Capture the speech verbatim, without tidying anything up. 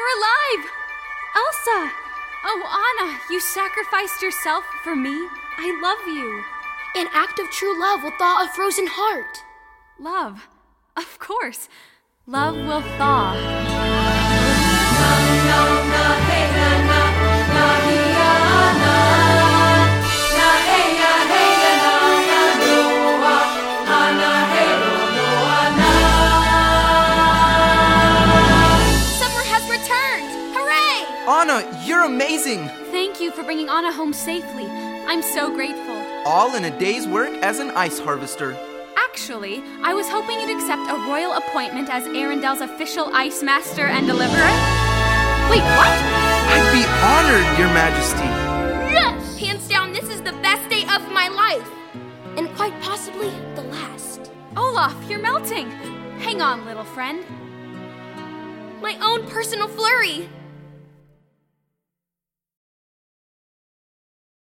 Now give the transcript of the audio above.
you're alive! Elsa! Oh, Anna, you sacrificed yourself for me. I love you. An act of true love will thaw a frozen heart. Love. Of course. Love will thaw. Summer has returned! Hooray! Anna, you're amazing! Thank you for bringing Anna home safely. I'm so grateful. All in a day's work as an ice harvester. Actually, I was hoping you'd accept a royal appointment as Arendelle's official ice master and deliverer. Wait, what? I'd be honored, Your Majesty. Yes! Hands down, this is the best day of my life. And quite possibly the last. Olaf, you're melting. Hang on, little friend. My own personal flurry.